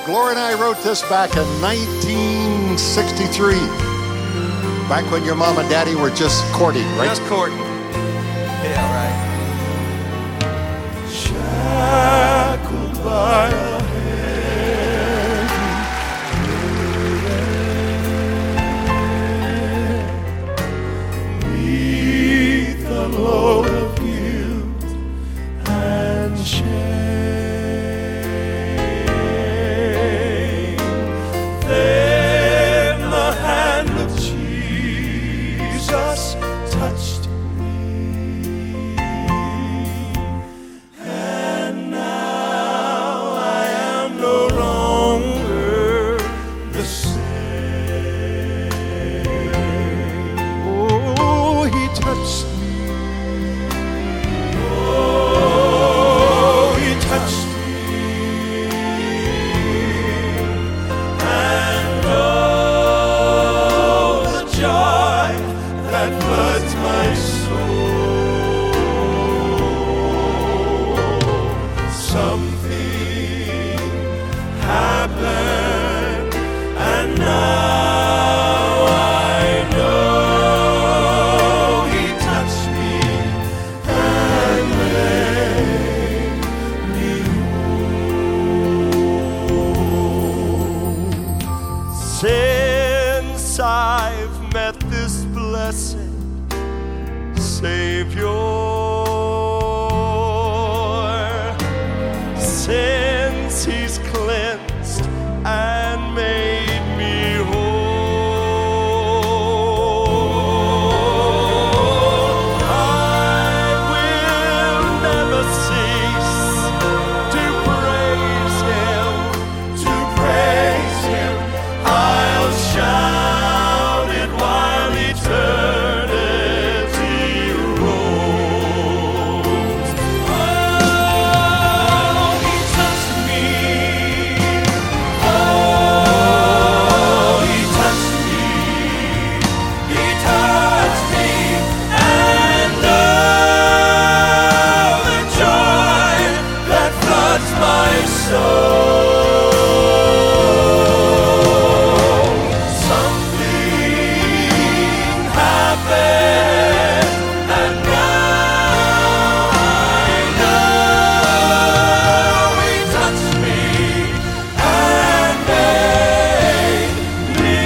Gloria and I wrote this back in 1963. Back when your mom and daddy were just courting, right? Just courting. Yeah, right. Shackled by a heavy neath the load of guilt and shame. Then the hand of Jesus touched me, and now I am no longer the same. Oh, he touched me. Oh, he touched me. And oh, the joy that floods my soul. Something happened, and now I know he touched me and made me whole. Since I've met this blessed Savior, since he's cleansed and made me whole, I will never cease to praise him, to praise him. I'll shout it while eternity rolls. Oh, he touched me. Oh, he touched me. He touched me. And oh, the joy that floods my soul. Something happened, and now I know he touched me and made me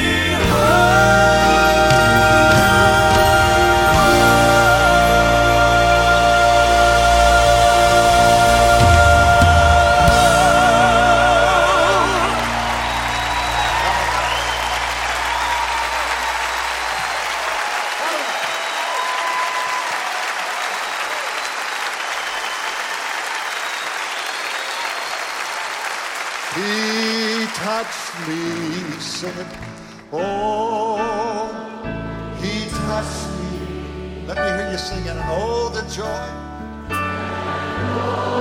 He touched me, sing it. Oh, he touched me. Let me hear you sing it. And oh, the joy.